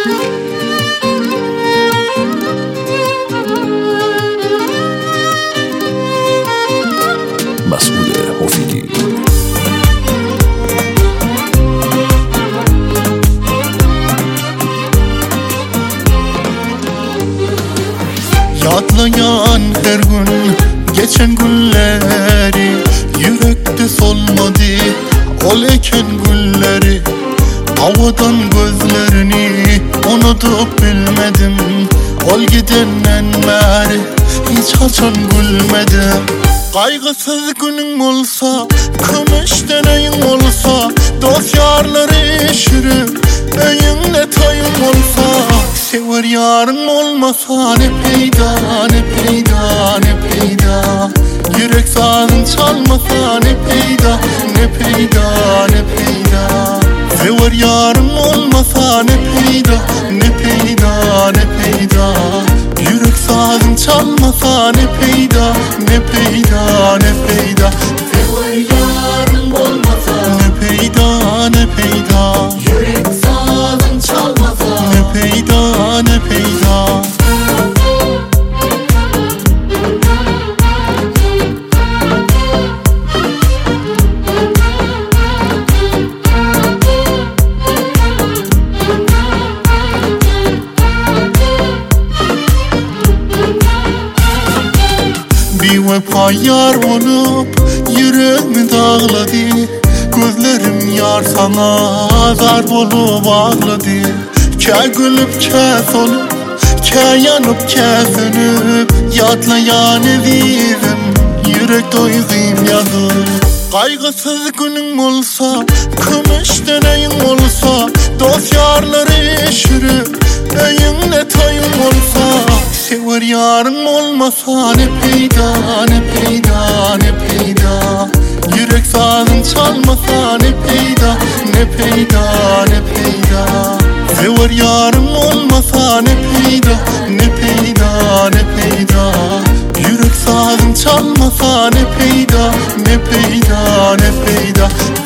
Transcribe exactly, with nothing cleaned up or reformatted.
مسعود مفیدی. Yadlayan her gün geçen günleri, yürekte solmadı ol eken gülleri. Havadan gözlerini unutup bilmedim, ol gidenden beri hiç açan gülmedim. Kaygısız günün olsa, kımış deneyim olsa, dost yarları şürü, öyünle tayım olsa. Sever yarın olmasa ne peyda, ne peyda, ne peyda. Yürek sazın çalmasa ne peyda, ne peyda, ne peyda. Sever yarın olmasa ne peyda, ne peyda, ne peyda. Yürek sazın çalmasa ne peyda, ne peyda, ne peyda. Sever yarın olmasa ne peyda, ne peyda. Yürek sazın çalmasa ne peyda, ne peyda. Bir vefa yar olup yüreğimi dağladı. Gözlerim yar sana zar olup ağladı. Ke gülüp ke solup, ke yanıp ke sönüp, yatlayan evirim yürek doyduğum yanır. Kaygısız günün olsa, kımış deneyim olsa, dost yarları şürü, öyünle tayım olsa. Sever yarın olmasa ne peyda, ne peyda, ne peyda. Yürek sazın çalmasa ne peyda, ne peyda, ne peyda. Sever yarın olmasa ne peyda, ne peyda, ne peyda. Yürek sazın çalmasa ne peyda, ne peyda, ne peyda.